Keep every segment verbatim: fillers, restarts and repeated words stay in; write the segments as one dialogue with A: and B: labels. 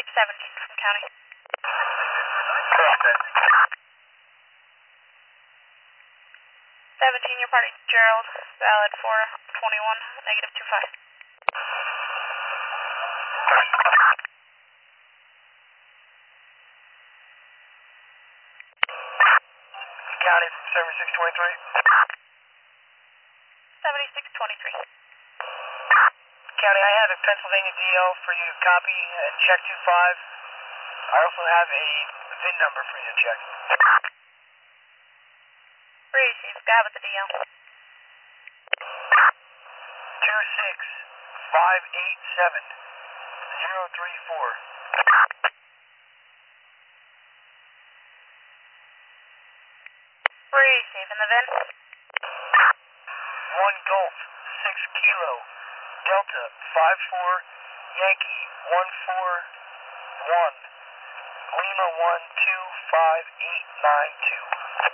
A: seventy-six seventeen from county. seventeen, your party Gerald, valid four twenty-one, negative two five.
B: County from seventy-six twenty-three.
A: seventy-six twenty-three.
B: County, I have a Pennsylvania D L for you to copy and check two five. I also have a V I N number for you to check.
A: Receive, got with the D L.
B: two six five eight seven zero three four.
A: Receive, and the V I N?
B: one Golf six Kilo Delta five four Yankee one four one Lima one two five eight nine two.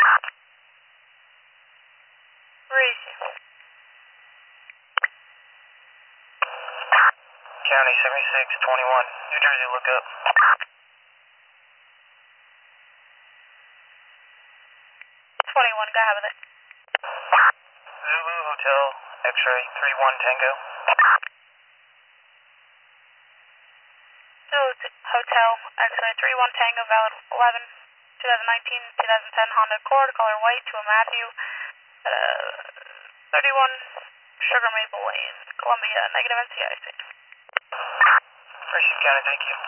A: Receive.
B: County seventy-six twenty-one, New Jersey lookup.
A: twenty-one, go ahead with it.
B: Zulu Hotel X-ray three one Tango.
A: Zulu Hotel X-ray three one Tango, valid eleven twenty nineteen twenty ten Honda Accord, color white to a Matthew, uh, thirty-one Sugar Maple Lane, Columbia, negative N C I C.
B: Appreciate it, County, thank you.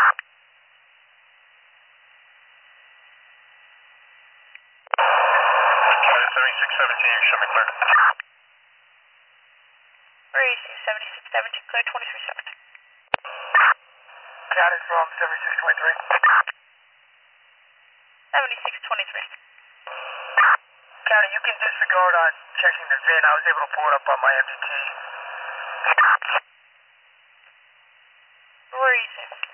B: County seventy-six seventeen, show me clear.
A: Receive, seventy-six seventeen, clear twenty-three seventeen.
B: County from seventy-six twenty-three.
A: seventy-six twenty-three.
B: County, you can disregard on checking the V I N. I was able to pull it up on my M D T.
A: Receive.